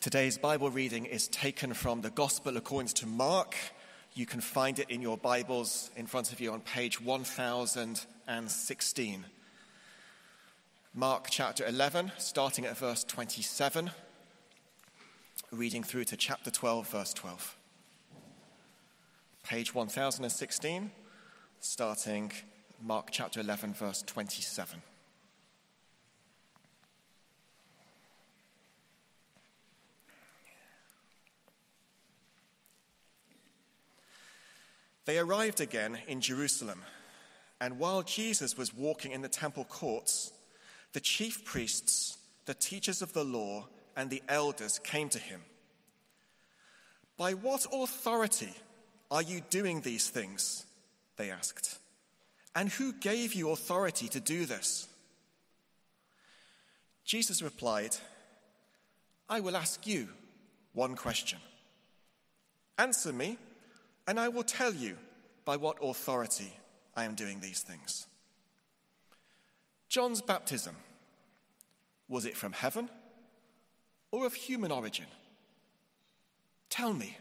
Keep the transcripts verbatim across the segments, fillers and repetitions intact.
Today's Bible reading is taken from the Gospel according to Mark. You can find it in your Bibles in front of you on page one thousand sixteen. Mark chapter eleven, starting at verse twenty-seven, reading through to chapter twelve, verse twelve. Page one thousand sixteen, starting Mark chapter eleven, verse twenty-seven. They arrived again in Jerusalem, and while Jesus was walking in the temple courts, the chief priests, the teachers of the law, and the elders came to him. "By what authority are you doing these things?" they asked. "And who gave you authority to do this?" Jesus replied, "I will ask you one question. Answer me, and I will tell you by what authority I am doing these things. John's baptism, was it from heaven or of human origin? Tell me."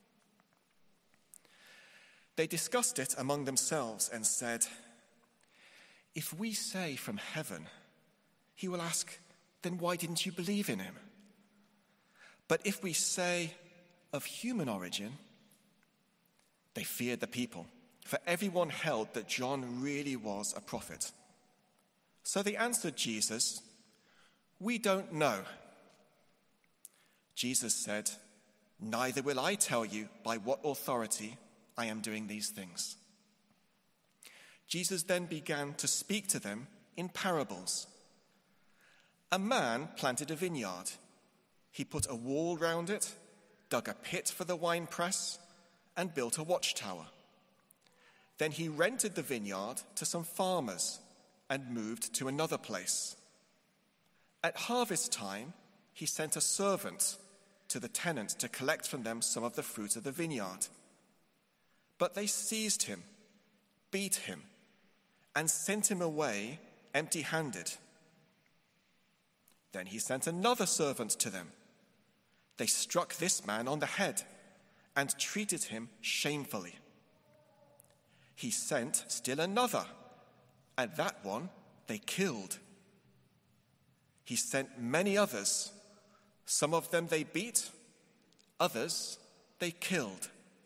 They discussed it among themselves and said, "If we say from heaven, he will ask, 'Then why didn't you believe in him?' But if we say of human origin," they feared the people, for everyone held that John really was a prophet. So they answered Jesus, "We don't know." Jesus said, "Neither will I tell you by what authority I am doing these things." Jesus then began to speak to them in parables. A man planted a vineyard. He put a wall round it, dug a pit for the winepress, and built a watchtower. Then he rented the vineyard to some farmers and moved to another place. At harvest time, he sent a servant to the tenant to collect from them some of the fruit of the vineyard. But they seized him, beat him, and sent him away empty-handed. Then he sent another servant to them. They struck this man on the head and treated him shamefully. He sent still another, and that one they killed. He sent many others. Some of them they beat, others they killed.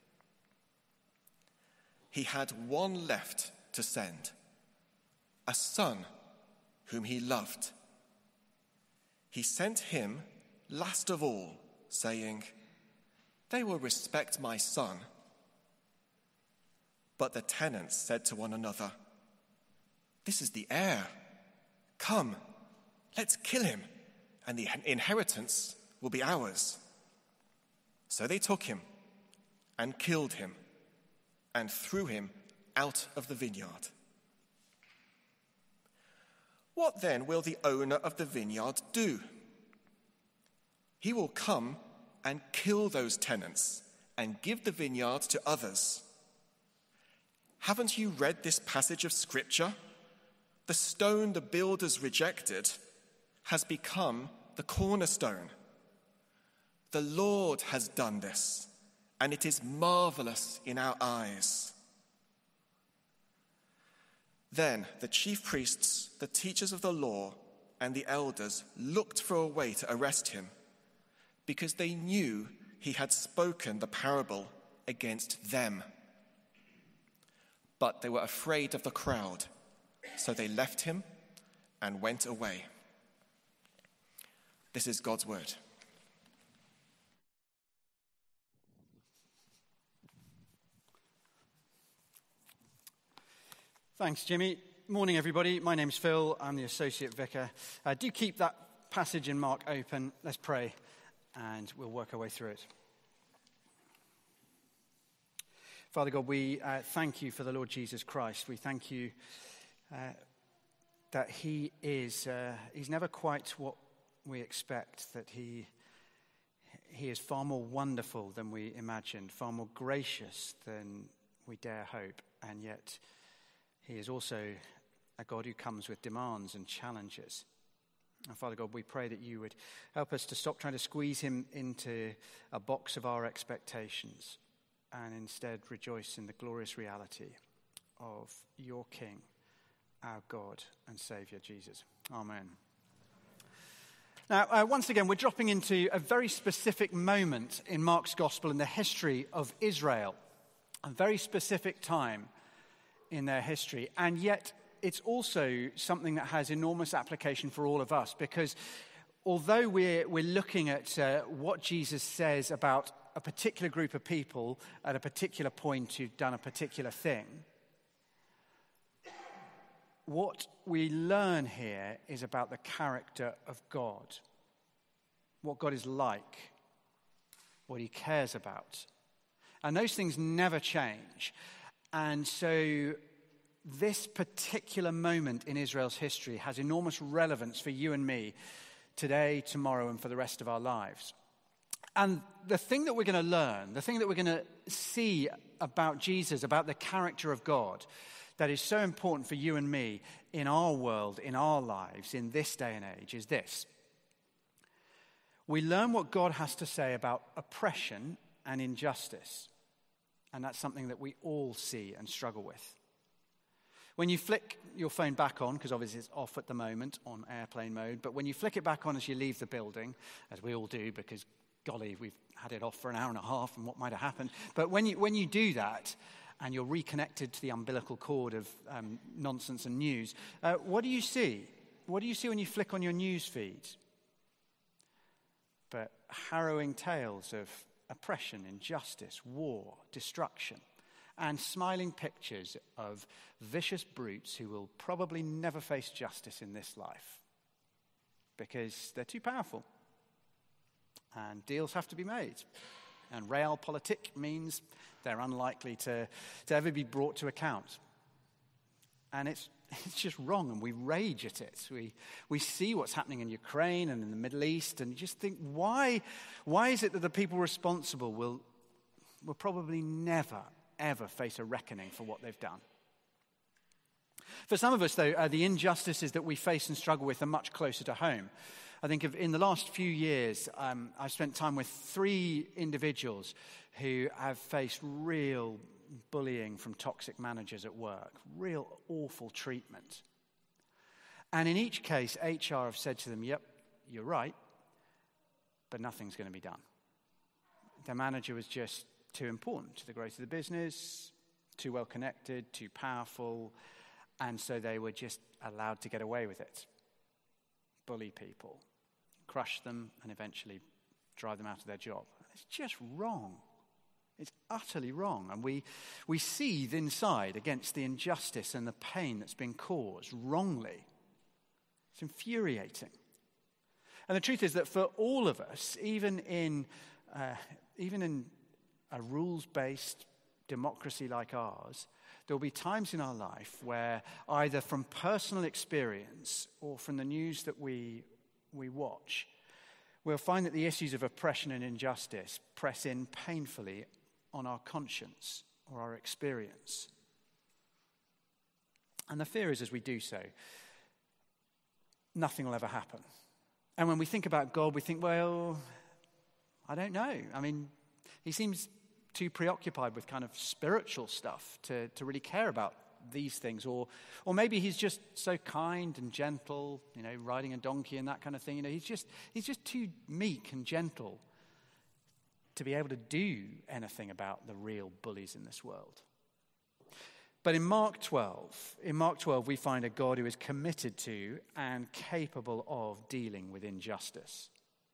He had one left to send, a son whom he loved. He sent him last of all, saying, "They will respect my son." But the tenants said to one another, "This is the heir. Come, let's kill him, and the inheritance will be ours." So they took him and killed him and threw him out of the vineyard. What then will the owner of the vineyard do? He will come and kill those tenants and give the vineyard to others. Haven't you read this passage of Scripture? The stone the builders rejected has become the cornerstone. The Lord has done this, and it is marvelous in our eyes. Then the chief priests, the teachers of the law, and the elders looked for a way to arrest him, because they knew he had spoken the parable against them. But they were afraid of the crowd, so they left him and went away. This is God's word. Thanks, Jimmy. Morning, everybody. My name's Phil. I'm the Associate Vicar. Uh, do keep that passage in Mark open. Let's pray, and we'll work our way through it. Father God, we uh, thank you for the Lord Jesus Christ. We thank you uh, that he is, uh, he's never quite what we expect, that he, he is far more wonderful than we imagined, far more gracious than we dare hope, and yet he is also a God who comes with demands and challenges. And Father God, we pray that you would help us to stop trying to squeeze him into a box of our expectations and instead rejoice in the glorious reality of your King, our God and Saviour, Jesus. Amen. Now, uh, once again, we're dropping into a very specific moment in Mark's Gospel in the history of Israel, a very specific time in their history, and yet it's also something that has enormous application for all of us, because although we're, we're looking at uh, what Jesus says about a particular group of people at a particular point who've done a particular thing, what we learn here is about the character of God, what God is like, what he cares about. And those things never change. And so this particular moment in Israel's history has enormous relevance for you and me today, tomorrow, and for the rest of our lives. And the thing that we're going to learn, the thing that we're going to see about Jesus, about the character of God, that is so important for you and me in our world, in our lives, in this day and age, is this. We learn what God has to say about oppression and injustice. And that's something that we all see and struggle with. When you flick your phone back on, because obviously it's off at the moment on airplane mode, but when you flick it back on as you leave the building, as we all do, because golly, we've had it off for an hour and a half and what might have happened. But when you when you do that and you're reconnected to the umbilical cord of um, nonsense and news, uh, what do you see? What do you see when you flick on your news feed? But harrowing tales of oppression, injustice, war, destruction, and smiling pictures of vicious brutes who will probably never face justice in this life because they're too powerful. And deals have to be made. And realpolitik means they're unlikely to, to ever be brought to account. And it's it's just wrong, and we rage at it. We we see what's happening in Ukraine and in the Middle East, and you just think, why why is it that the people responsible will will probably never, ever face a reckoning for what they've done? For some of us, though, uh, the injustices that we face and struggle with are much closer to home. I think of, in the last few years, um, I've spent time with three individuals who have faced real bullying from toxic managers at work, real awful treatment. And in each case, H R have said to them, yep, you're right, but nothing's going to be done. Their manager was just too important to the growth of the business, too well connected, too powerful, and so they were just allowed to get away with it. Bully people, crush them, and eventually drive them out of their job. It's just wrong. It's utterly wrong. And we, we seethe inside against the injustice and the pain that's been caused wrongly. It's infuriating. And the truth is that for all of us, even in, uh, even in a rules-based democracy like ours, there will be times in our life where either from personal experience or from the news that we we watch, we'll find that the issues of oppression and injustice press in painfully on our conscience or our experience. And the fear is, as we do so, nothing will ever happen. And when we think about God, we think, well, I don't know. I mean, he seems too preoccupied with kind of spiritual stuff to, to really care about these things. Or or maybe he's just so kind and gentle, you know, riding a donkey and that kind of thing. You know, he's just he's just too meek and gentle to be able to do anything about the real bullies in this world. But in Mark twelve, in Mark twelve, we find a God who is committed to and capable of dealing with injustice.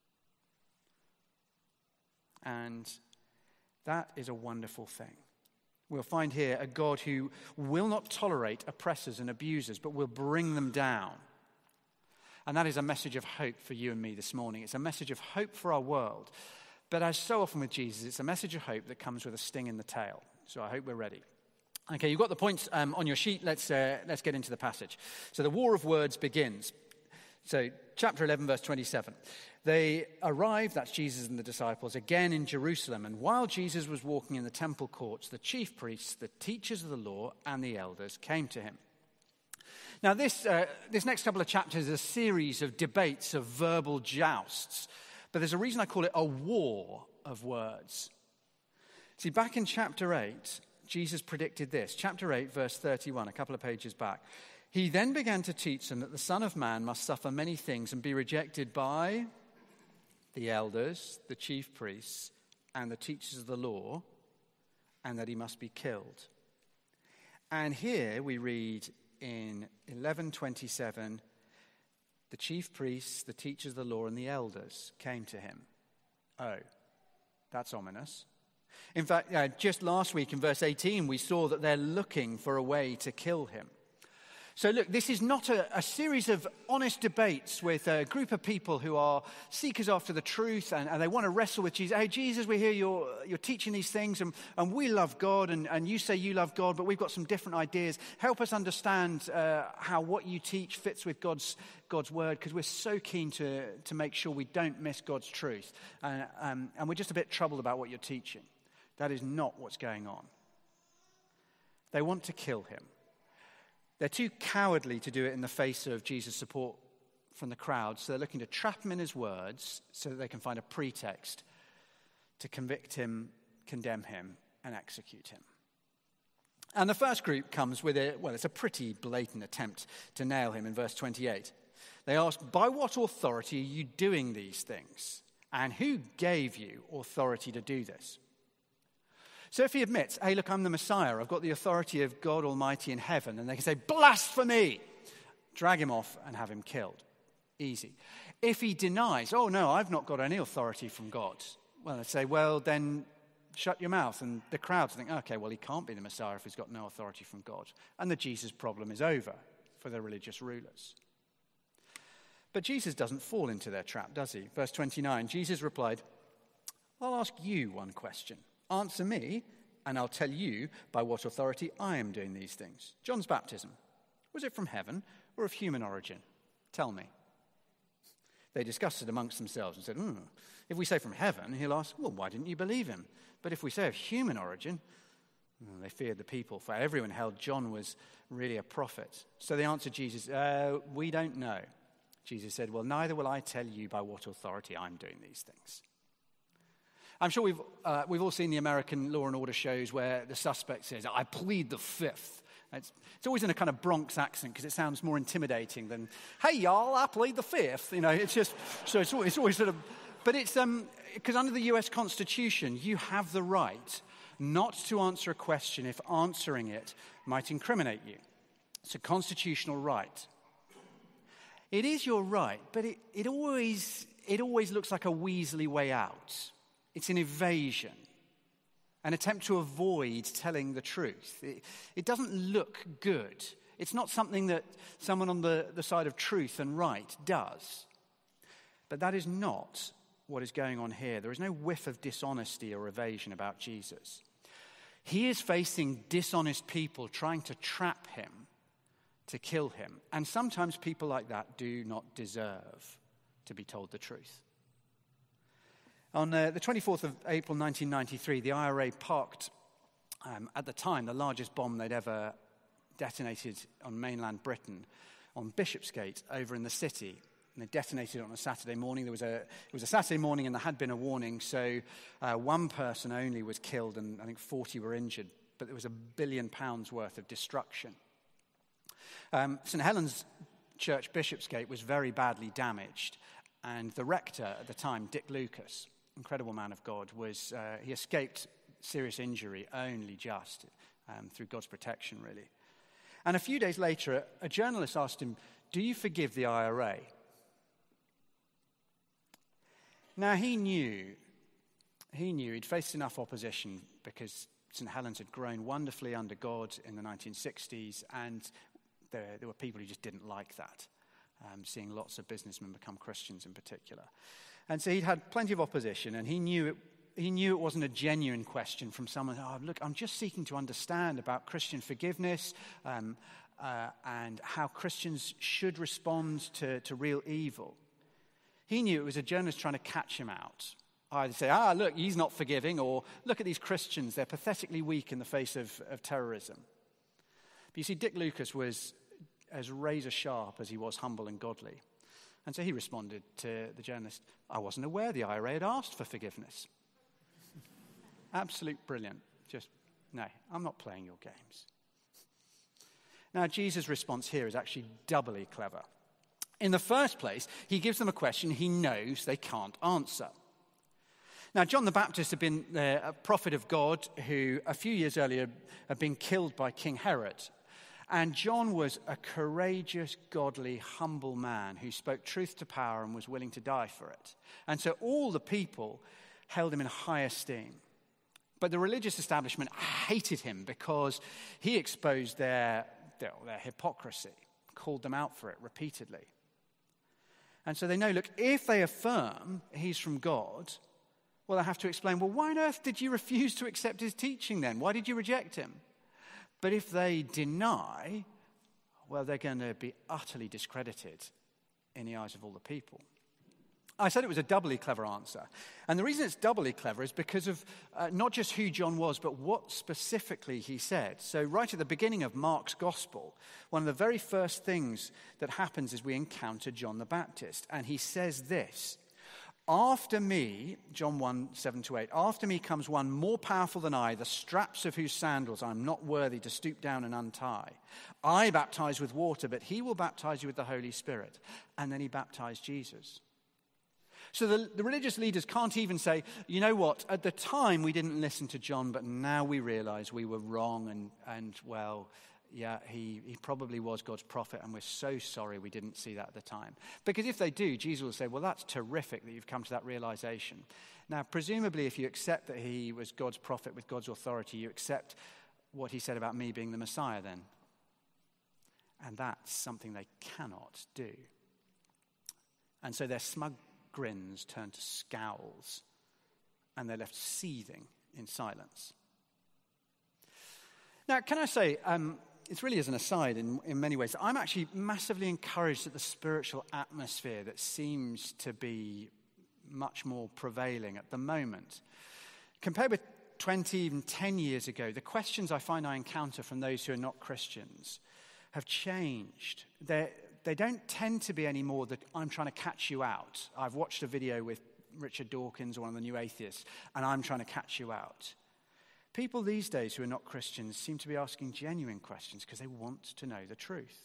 And that is a wonderful thing. We'll find here a God who will not tolerate oppressors and abusers, but will bring them down. And that is a message of hope for you and me this morning. It's a message of hope for our world. But as so often with Jesus, it's a message of hope that comes with a sting in the tail. So I hope we're ready. Okay, you've got the points um, on your sheet. Let's uh, let's get into the passage. So the war of words begins. So chapter eleven, verse twenty-seven. They arrived, that's Jesus and the disciples, again in Jerusalem. And while Jesus was walking in the temple courts, the chief priests, the teachers of the law, and the elders came to him. Now, this, uh, this next couple of chapters is a series of debates, of verbal jousts. But there's a reason I call it a war of words. See, back in chapter eight, Jesus predicted this. Chapter eight, verse thirty-one, a couple of pages back. He then began to teach them that the Son of Man must suffer many things and be rejected by the elders, the chief priests, and the teachers of the law, and that he must be killed. And here we read in eleven twenty-seven, the chief priests, the teachers of the law, and the elders came to him. Oh, that's ominous. In fact, uh, just last week in verse eighteen, we saw that they're looking for a way to kill him. So look, this is not a, a series of honest debates with a group of people who are seekers after the truth and, and they want to wrestle with Jesus. Hey, Jesus, we hear you're, you're teaching these things and, and we love God and, and you say you love God, but we've got some different ideas. Help us understand uh, how what you teach fits with God's God's word, because we're so keen to, to make sure we don't miss God's truth. Uh, um, and we're just a bit troubled about what you're teaching. That is not what's going on. They want to kill him. They're too cowardly to do it in the face of Jesus' support from the crowd, so they're looking to trap him in his words so that they can find a pretext to convict him, condemn him, and execute him. And the first group comes with a, well, it's a pretty blatant attempt to nail him in verse twenty-eight. They ask, by what authority are you doing these things? And who gave you authority to do this? So if he admits, hey, look, I'm the Messiah, I've got the authority of God Almighty in heaven, and they can say, blasphemy, drag him off and have him killed. Easy. If he denies, oh, no, I've not got any authority from God, well, they say, well, then shut your mouth. And the crowds think, okay, well, he can't be the Messiah if he's got no authority from God. And the Jesus problem is over for the religious rulers. But Jesus doesn't fall into their trap, does he? Verse twenty-nine, Jesus replied, I'll ask you one question. Answer me, and I'll tell you by what authority I am doing these things. John's baptism, was it from heaven or of human origin? Tell me. They discussed it amongst themselves and said, mm, if we say from heaven, he'll ask, well, why didn't you believe him? But if we say of human origin, well, they feared the people, for everyone held John was really a prophet. So they answered Jesus, uh, we don't know. Jesus said, well, neither will I tell you by what authority I'm doing these things. I'm sure we've uh, we've all seen the American Law and Order shows where the suspect says, I plead the fifth. It's, it's always in a kind of Bronx accent because it sounds more intimidating than, hey, y'all, I plead the fifth. You know, it's just, so it's always, it's always sort of, but it's, um because under the U S Constitution, you have the right not to answer a question if answering it might incriminate you. It's a constitutional right. It is your right, but it, it always it always looks like a weaselly way out. It's an evasion, an attempt to avoid telling the truth. It, it doesn't look good. It's not something that someone on the, the side of truth and right does. But that is not what is going on here. There is no whiff of dishonesty or evasion about Jesus. He is facing dishonest people trying to trap him, to kill him. And sometimes people like that do not deserve to be told the truth. On uh, the twenty-fourth of April nineteen ninety-three, the I R A parked, um, at the time, the largest bomb they'd ever detonated on mainland Britain on Bishopsgate over in the city. And they detonated it on a Saturday morning. There was a, it was a Saturday morning and there had been a warning, so uh, one person only was killed and I think forty were injured. But there was a billion pounds worth of destruction. Um, Saint Helens Church, Bishopsgate, was very badly damaged. And the rector at the time, Dick Lucas, incredible man of God, was uh, he escaped serious injury only just um, through God's protection, really. And a few days later, a, a journalist asked him, do you forgive the I R A? Now, he knew, he knew he'd faced enough opposition because Saint Helens had grown wonderfully under God in the nineteen sixties, and there, there were people who just didn't like that. Um, seeing lots of businessmen become Christians in particular. And so he'd had plenty of opposition, and he knew it, he knew it wasn't a genuine question from someone, oh, look, I'm just seeking to understand about Christian forgiveness um, uh, and how Christians should respond to, to real evil. He knew it was a journalist trying to catch him out. Either say, ah, look, he's not forgiving, or look at these Christians, they're pathetically weak in the face of, of terrorism. But you see, Dick Lucas was as razor sharp as he was humble and godly. And so he responded to the journalist, I wasn't aware the I R A had asked for forgiveness. Absolute brilliant. Just, no, I'm not playing your games. Now, Jesus' response here is actually doubly clever. In the first place, he gives them a question he knows they can't answer. Now, John the Baptist had been uh, a prophet of God who a few years earlier had been killed by King Herod. And John was a courageous, godly, humble man who spoke truth to power and was willing to die for it. And so all the people held him in high esteem. But the religious establishment hated him because he exposed their, their, their hypocrisy, called them out for it repeatedly. And so they know, look, if they affirm he's from God, well, they have to explain, well, why on earth did you refuse to accept his teaching then? Why did you reject him? But if they deny, well, they're going to be utterly discredited in the eyes of all the people. I said it was a doubly clever answer. And the reason it's doubly clever is because of uh, not just who John was, but what specifically he said. So right at the beginning of Mark's gospel, one of the very first things that happens is we encounter John the Baptist. And he says this, after me, John one, seven to eight, after me comes one more powerful than I, the straps of whose sandals I'm not worthy to stoop down and untie. I baptize with water, but he will baptize you with the Holy Spirit. And then he baptized Jesus. So the, the religious leaders can't even say, you know what, at the time we didn't listen to John, but now we realize we were wrong and, and well, yeah, he, he probably was God's prophet, and we're so sorry we didn't see that at the time. Because if they do, Jesus will say, well, that's terrific that you've come to that realization. Now, presumably, if you accept that he was God's prophet with God's authority, you accept what he said about me being the Messiah then. And that's something they cannot do. And so their smug grins turn to scowls, and they're left seething in silence. Now, can I say, um, it's really as an aside in, in many ways, I'm actually massively encouraged at the spiritual atmosphere that seems to be much more prevailing at the moment. Compared with twenty, even ten years ago, the questions I find I encounter from those who are not Christians have changed. They're, they don't tend to be anymore that I'm trying to catch you out. I've watched a video with Richard Dawkins, one of the new atheists, and I'm trying to catch you out. People these days who are not Christians seem to be asking genuine questions because they want to know the truth.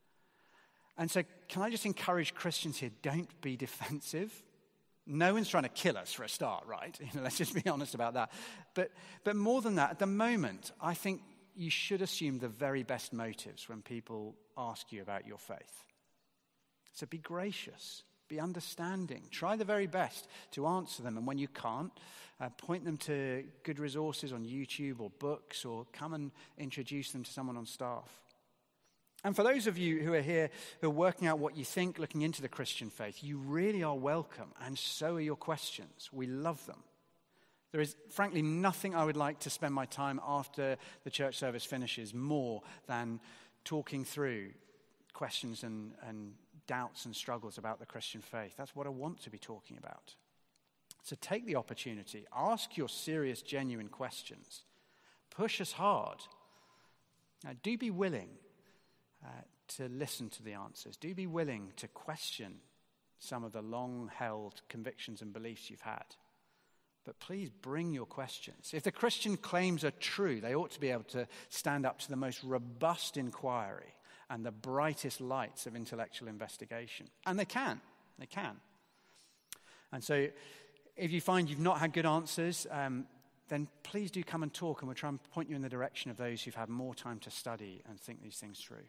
And so can I just encourage Christians here, don't be defensive. No one's trying to kill us for a start, right? You know, let's just be honest about that. But, but more than that, at the moment, I think you should assume the very best motives when people ask you about your faith. So be gracious. Be understanding. Try the very best to answer them. And when you can't, uh, point them to good resources on YouTube or books, or come and introduce them to someone on staff. And for those of you who are here who are working out what you think, looking into the Christian faith, you really are welcome, and so are your questions. We love them. There is, frankly, nothing I would like to spend my time after the church service finishes more than talking through questions and, and doubts and struggles about the Christian faith. That's what I want to be talking about. So take the opportunity. Ask your serious, genuine questions. Push us hard. Now, do be willing uh, to listen to the answers. Do be willing to question some of the long-held convictions and beliefs you've had. But please bring your questions. If the Christian claims are true, they ought to be able to stand up to the most robust inquiry and the brightest lights of intellectual investigation. And they can. They can. And so if you find you've not had good answers, um, then please do come and talk, and we'll try and point you in the direction of those who've had more time to study and think these things through.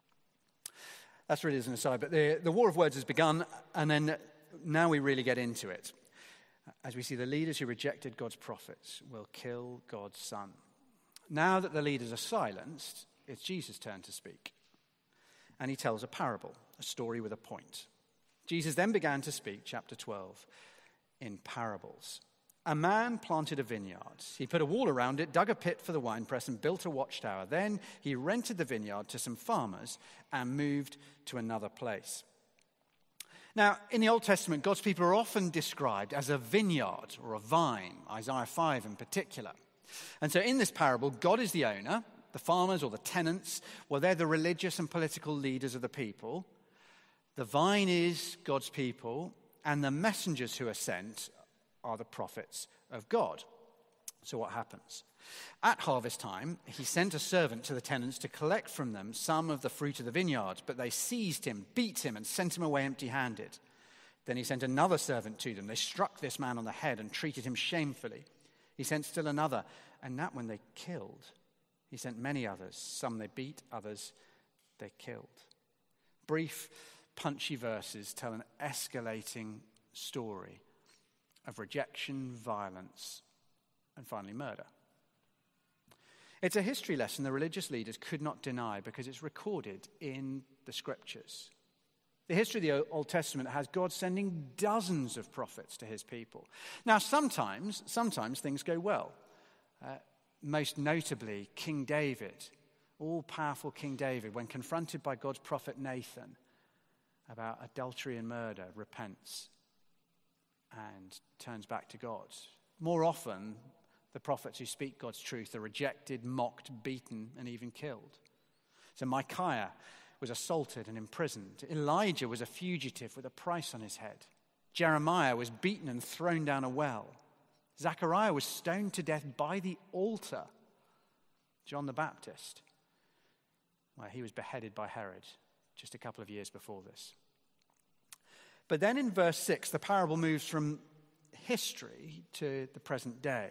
That's really as an aside. But the, the war of words has begun, and then now we really get into it. As we see, the leaders who rejected God's prophets will kill God's son. Now that the leaders are silenced, it's Jesus' turn to speak. And he tells a parable, a story with a point. Jesus then began to speak, chapter twelve, in parables. A man planted a vineyard. He put a wall around it, dug a pit for the winepress, and built a watchtower. Then he rented the vineyard to some farmers and moved to another place. Now, in the Old Testament, God's people are often described as a vineyard or a vine, Isaiah five in particular. And so in this parable, God is the owner, the farmers or the tenants, well, they're the religious and political leaders of the people. The vine is God's people, and the messengers who are sent are the prophets of God. So what happens? At harvest time, he sent a servant to the tenants to collect from them some of the fruit of the vineyard, but they seized him, beat him, and sent him away empty-handed. Then he sent another servant to them. They struck this man on the head and treated him shamefully. He sent still another, and that one they killed. He sent many others. Some they beat, others they killed. Brief, punchy verses tell an escalating story of rejection, violence, and finally murder. It's a history lesson the religious leaders could not deny because it's recorded in the scriptures. The history of the Old Testament has God sending dozens of prophets to his people. Now, sometimes, sometimes things go well. Uh, most notably, King David, all-powerful King David, when confronted by God's prophet Nathan about adultery and murder, repents and turns back to God. More often, the prophets who speak God's truth are rejected, mocked, beaten, and even killed. So Micaiah was assaulted and imprisoned. Elijah was a fugitive with a price on his head. Jeremiah was beaten and thrown down a well. Zechariah was stoned to death by the altar. John the Baptist, well, he was beheaded by Herod just a couple of years before this. But then in verse six, the parable moves from history to the present day.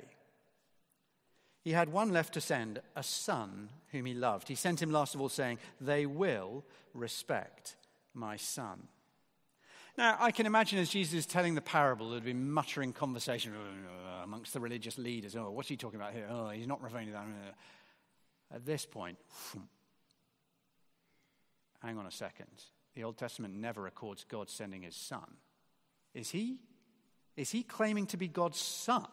He had one left to send, a son whom he loved. He sent him last of all, saying, "They will respect my son." Now, I can imagine as Jesus is telling the parable, there'd be muttering conversation amongst the religious leaders. Oh, what's he talking about here? Oh, he's not referring to that. At this point, hang on a second. The Old Testament never records God sending his son. Is he? Is he claiming to be God's son?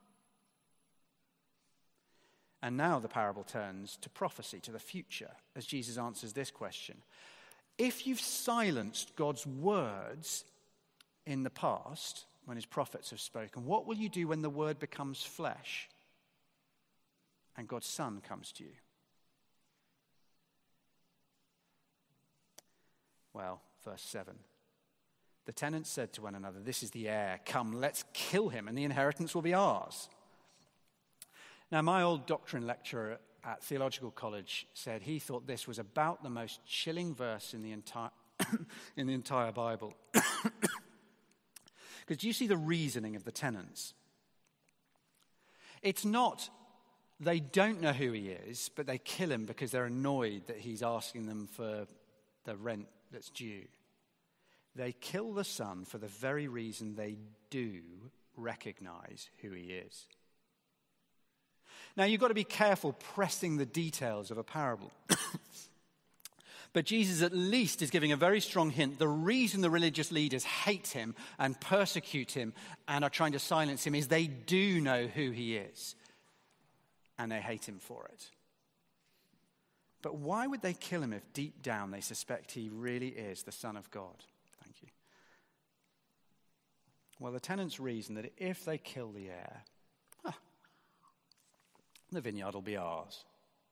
And now the parable turns to prophecy, to the future, as Jesus answers this question. If you've silenced God's words in the past, when his prophets have spoken, what will you do when the word becomes flesh and God's son comes to you? Well, verse seven. The tenants said to one another, "This is the heir. Come, let's kill him, and the inheritance will be ours." Now, my old doctrine lecturer at theological college said he thought this was about the most chilling verse in the entire in the entire Bible. Because do you see the reasoning of the tenants? It's not they don't know who he is, but they kill him because they're annoyed that he's asking them for the rent that's due. They kill the son for the very reason they do recognize who he is. Now, you've got to be careful pressing the details of a parable. But Jesus at least is giving a very strong hint. The reason the religious leaders hate him and persecute him and are trying to silence him is they do know who he is. And they hate him for it. But why would they kill him if deep down they suspect he really is the Son of God? Thank you. Well, the tenants reason that if they kill the heir, the vineyard will be ours.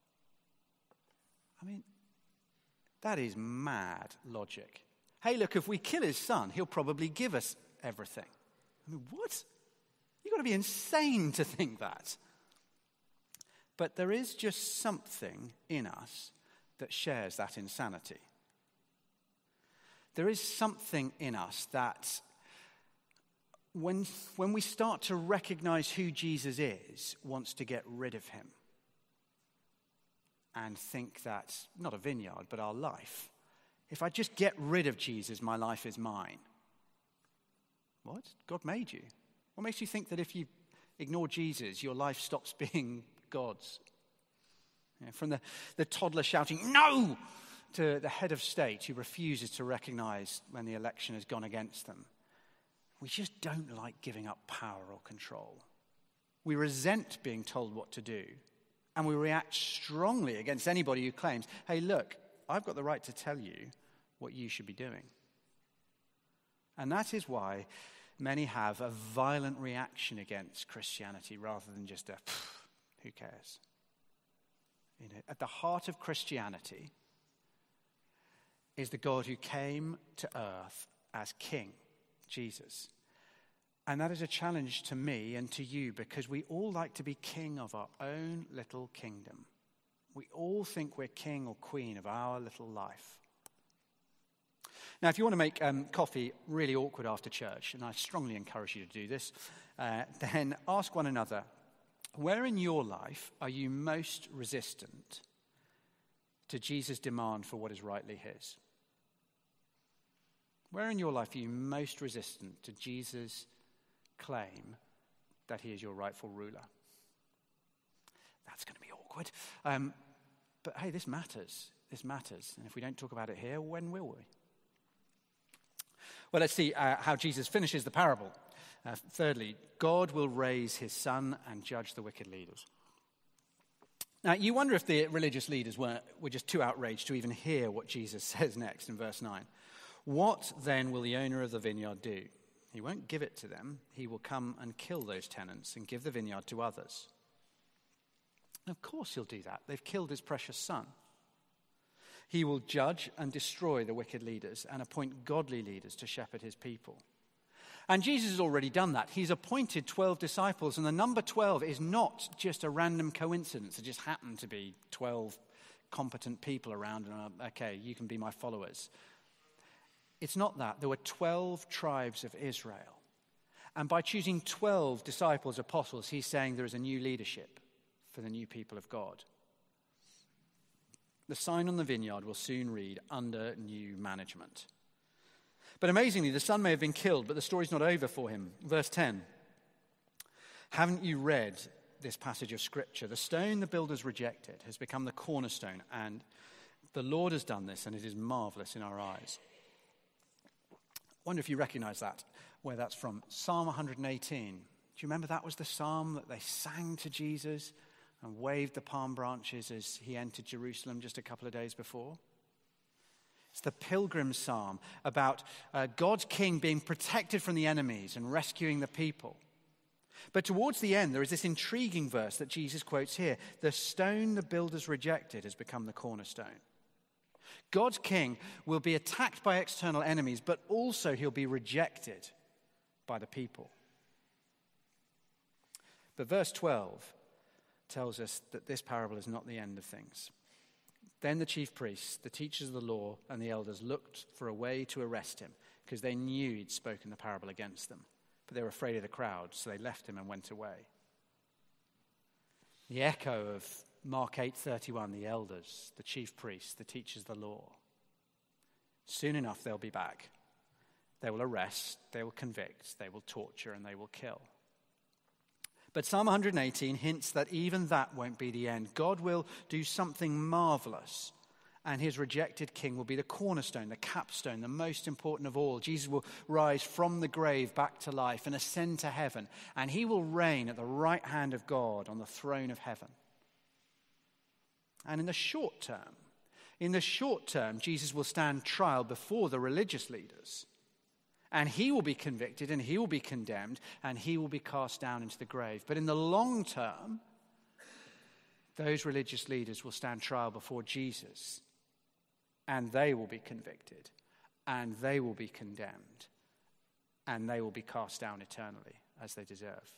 I mean, that is mad logic. Hey, look, if we kill his son, he'll probably give us everything. I mean, what? You've got to be insane to think that. But there is just something in us that shares that insanity. There is something in us that When, when we start to recognize who Jesus is, wants to get rid of him and think that, not a vineyard, but our life. If I just get rid of Jesus, my life is mine. What? God made you. What makes you think that if you ignore Jesus, your life stops being God's? You know, from the, the toddler shouting, "No!" to the head of state who refuses to recognize when the election has gone against them. We just don't like giving up power or control. We resent being told what to do, and we react strongly against anybody who claims, "Hey, look, I've got the right to tell you what you should be doing." And that is why many have a violent reaction against Christianity rather than just a, "who cares?" You know, at the heart of Christianity is the God who came to earth as King, Jesus. And that is a challenge to me and to you, because we all like to be king of our own little kingdom. We all think we're king or queen of our little life. Now, if you want to make um, coffee really awkward after church, and I strongly encourage you to do this, uh, then ask one another, where in your life are you most resistant to Jesus' demand for what is rightly his? Where in your life are you most resistant to Jesus' claim that he is your rightful ruler? That's going to be awkward. Um, but hey, this matters. This matters. And if we don't talk about it here, when will we? Well, let's see uh, how Jesus finishes the parable. Uh, thirdly, God will raise his son and judge the wicked leaders. Now, you wonder if the religious leaders were, were just too outraged to even hear what Jesus says next in verse nine. What then will the owner of the vineyard do? He won't give it to them. He will come and kill those tenants and give the vineyard to others. And of course he'll do that. They've killed his precious son. He will judge and destroy the wicked leaders and appoint godly leaders to shepherd his people. And Jesus has already done that. He's appointed twelve disciples, and the number twelve is not just a random coincidence. It just happened to be twelve competent people around, and uh, okay, you can be my followers. It's not that. There were twelve tribes of Israel. And by choosing twelve disciples, apostles, he's saying there is a new leadership for the new people of God. The sign on the vineyard will soon read, under new management. But amazingly, the son may have been killed, but the story's not over for him. Verse ten. Haven't you read this passage of Scripture? The stone the builders rejected has become the cornerstone, and the Lord has done this, and it is marvelous in our eyes. I wonder if you recognize that, where that's from. Psalm one eighteen. Do you remember that was the psalm that they sang to Jesus and waved the palm branches as he entered Jerusalem just a couple of days before? It's the pilgrim psalm about uh, God's king being protected from the enemies and rescuing the people. But towards the end, there is this intriguing verse that Jesus quotes here. The stone the builders rejected has become the cornerstone. God's king will be attacked by external enemies, but also he'll be rejected by the people. But verse twelve tells us that this parable is not the end of things. Then the chief priests, the teachers of the law, and the elders looked for a way to arrest him, because they knew he'd spoken the parable against them. But they were afraid of the crowd, so they left him and went away. The echo of Mark eight thirty-one, the elders, the chief priests, the teachers of the law. Soon enough, they'll be back. They will arrest, they will convict, they will torture, and they will kill. But Psalm one eighteen hints that even that won't be the end. God will do something marvelous, and his rejected king will be the cornerstone, the capstone, the most important of all. Jesus will rise from the grave back to life and ascend to heaven, and he will reign at the right hand of God on the throne of heaven. And in the short term, in the short term, Jesus will stand trial before the religious leaders. And he will be convicted, and he will be condemned, and he will be cast down into the grave. But in the long term, those religious leaders will stand trial before Jesus, and they will be convicted, and they will be condemned, and they will be cast down eternally, as they deserve.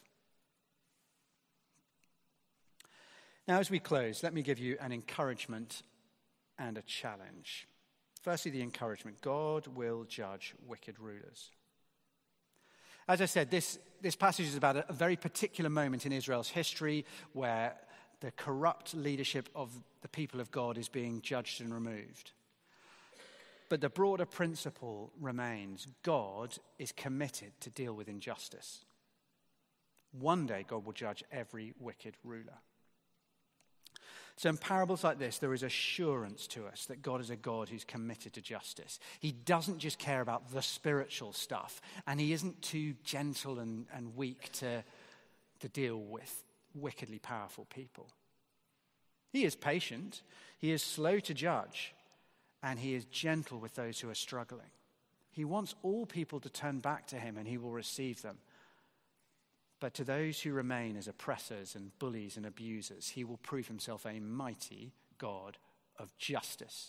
Now, as we close, let me give you an encouragement and a challenge. Firstly, the encouragement. God will judge wicked rulers. As I said, this, this passage is about a, a very particular moment in Israel's history where the corrupt leadership of the people of God is being judged and removed. But the broader principle remains. God is committed to deal with injustice. One day, God will judge every wicked ruler. So in parables like this, there is assurance to us that God is a God who's committed to justice. He doesn't just care about the spiritual stuff, and he isn't too gentle and, and weak to, to deal with wickedly powerful people. He is patient, he is slow to judge, and he is gentle with those who are struggling. He wants all people to turn back to him, and he will receive them. But to those who remain as oppressors and bullies and abusers, he will prove himself a mighty God of justice.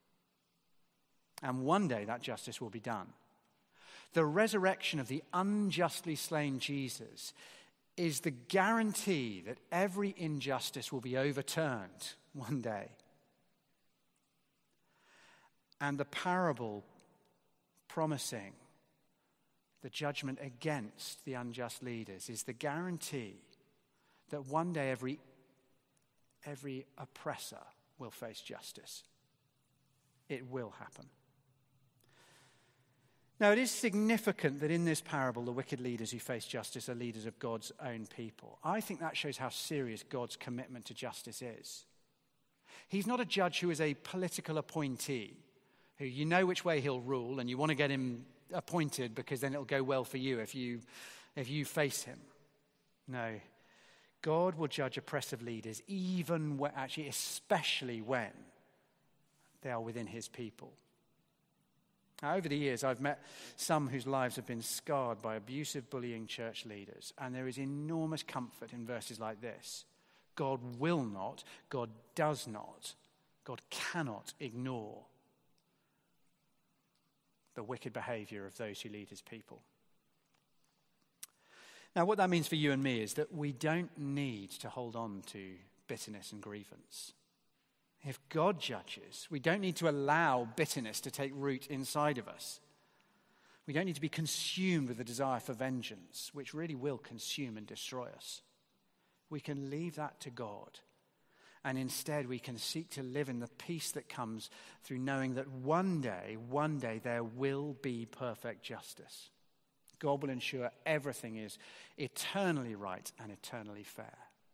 And one day that justice will be done. The resurrection of the unjustly slain Jesus is the guarantee that every injustice will be overturned one day. And the parable promising the judgment against the unjust leaders is the guarantee that one day every, every oppressor will face justice. It will happen. Now, it is significant that in this parable, the wicked leaders who face justice are leaders of God's own people. I think that shows how serious God's commitment to justice is. He's not a judge who is a political appointee, who you know which way he'll rule and you want to get him appointed because then it'll go well for you if you, if you face him. No, God will judge oppressive leaders, even when, actually, especially when they are within his people. Now, over the years, I've met some whose lives have been scarred by abusive, bullying church leaders, and there is enormous comfort in verses like this. God will not, God does not, God cannot ignore the wicked behavior of those who lead his people. Now, what that means for you and me is that we don't need to hold on to bitterness and grievance. If God judges, we don't need to allow bitterness to take root inside of us. We don't need to be consumed with the desire for vengeance, which really will consume and destroy us. We can leave that to God. And instead, we can seek to live in the peace that comes through knowing that one day, one day, there will be perfect justice. God will ensure everything is eternally right and eternally fair.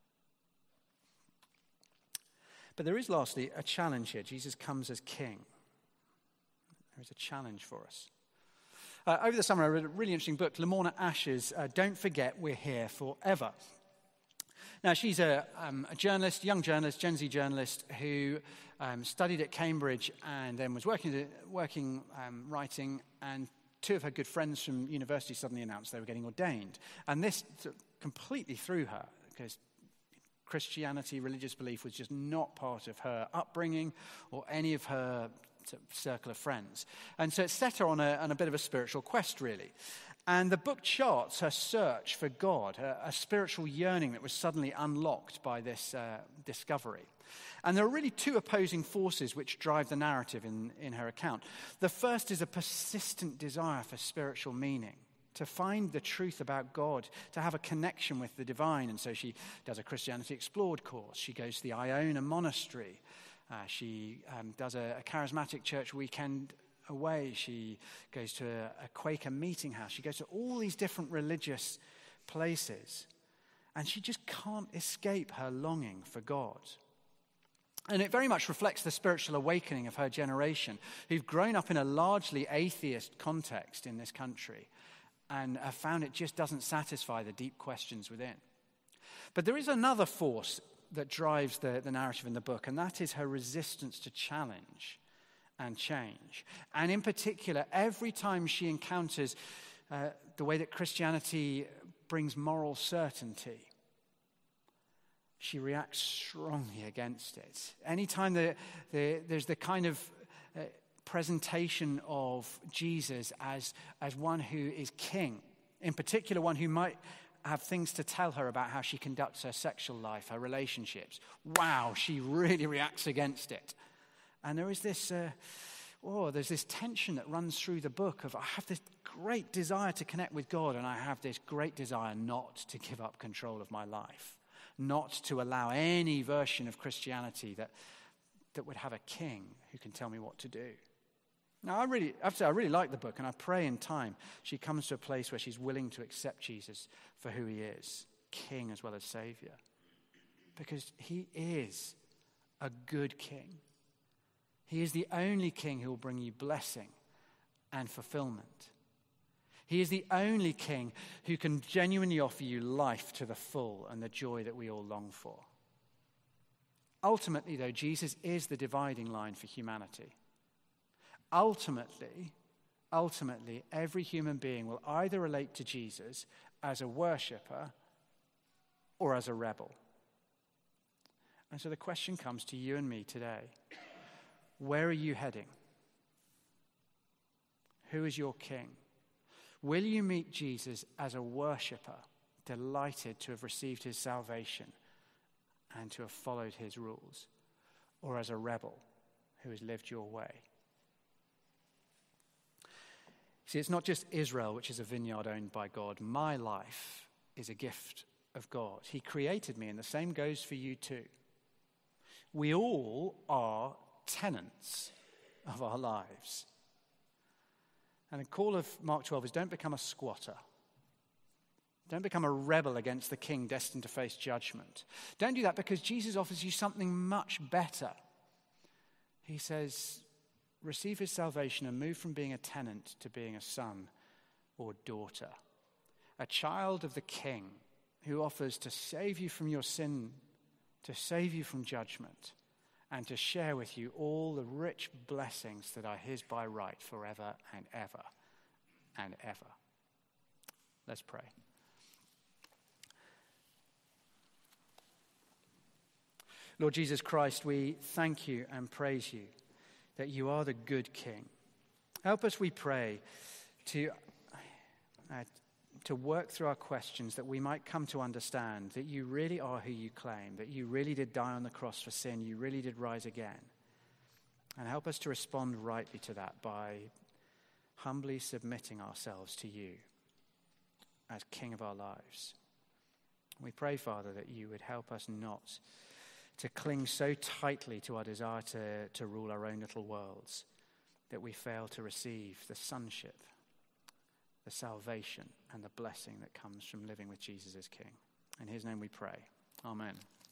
But there is, lastly, a challenge here. Jesus comes as king. There is a challenge for us. Uh, over the summer, I read a really interesting book, Lamorna Asher's uh, Don't Forget We're Here Forever. Now, she's a, um, a journalist, young journalist, Gen Z journalist, who um, studied at Cambridge and then was working, working um, writing, and two of her good friends from university suddenly announced they were getting ordained. And this completely threw her, because Christianity, religious belief, was just not part of her upbringing or any of her circle of friends. And so it set her on a, on a bit of a spiritual quest, really. And the book charts her search for God, a, a spiritual yearning that was suddenly unlocked by this uh, discovery. And there are really two opposing forces which drive the narrative in, in her account. The first is a persistent desire for spiritual meaning, to find the truth about God, to have a connection with the divine. And so she does a Christianity Explored course. She goes to the Iona Monastery. Uh, she um, does a, a charismatic church weekend away. She goes to a, a Quaker meeting house. She goes to all these different religious places. And she just can't escape her longing for God. And it very much reflects the spiritual awakening of her generation, who've grown up in a largely atheist context in this country and have found it just doesn't satisfy the deep questions within. But there is another force that drives the, the narrative in the book, and that is her resistance to challenge and change. And in particular, every time she encounters uh, the way that Christianity brings moral certainty, she reacts strongly against it. Anytime the, the, there's the kind of uh, presentation of Jesus as, as one who is king, in particular one who might have things to tell her about how she conducts her sexual life, her relationships, wow, she really reacts against it. And there is this, uh, oh, there's this tension that runs through the book of I have this great desire to connect with God, and I have this great desire not to give up control of my life, not to allow any version of Christianity that, that would have a king who can tell me what to do. Now, I really, I have to say, I really like the book, and I pray in time she comes to a place where she's willing to accept Jesus for who he is, king as well as savior, because he is a good king. He is the only king who will bring you blessing and fulfillment. He is the only king who can genuinely offer you life to the full and the joy that we all long for. Ultimately, though, Jesus is the dividing line for humanity. Ultimately, ultimately, every human being will either relate to Jesus as a worshiper or as a rebel? And so the question comes to you and me today. Where are you heading? Who is your king? Will you meet Jesus as a worshipper, delighted to have received his salvation and to have followed his rules, or as a rebel who has lived your way? See, it's not just Israel which is a vineyard owned by God. My life is a gift of God. He created me, and the same goes for you too. We all are tenants of our lives. And the call of Mark twelve is don't become a squatter. Don't become a rebel against the king destined to face judgment. Don't do that, because Jesus offers you something much better. He says, receive his salvation and move from being a tenant to being a son or daughter. A child of the king who offers to save you from your sin, to save you from judgment, and to share with you all the rich blessings that are his by right forever and ever and ever. Let's pray. Lord Jesus Christ, we thank you and praise you that you are the good King. Help us, we pray, to, uh, to work through our questions, that we might come to understand that you really are who you claim, that you really did die on the cross for sin, you really did rise again. And help us to respond rightly to that by humbly submitting ourselves to you as King of our lives. We pray, Father, that you would help us not to cling so tightly to our desire to, to rule our own little worlds that we fail to receive the sonship, the salvation, and the blessing that comes from living with Jesus as King. In his name we pray. Amen.